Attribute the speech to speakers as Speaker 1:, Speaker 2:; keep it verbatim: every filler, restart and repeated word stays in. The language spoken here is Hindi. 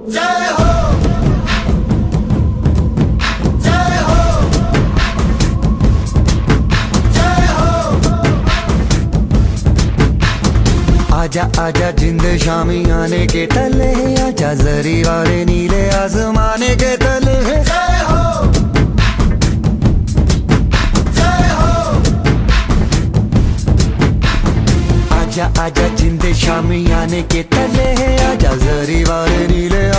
Speaker 1: जय हो, जय हो, जय हो। आजा आजा जिंद शामी आने के तले, आजा जरी वाले नीले आसमाने के तले। जय हो, जय हो। आजा आजा जिंद शामी आने के तले, आजा जरी वाले नीले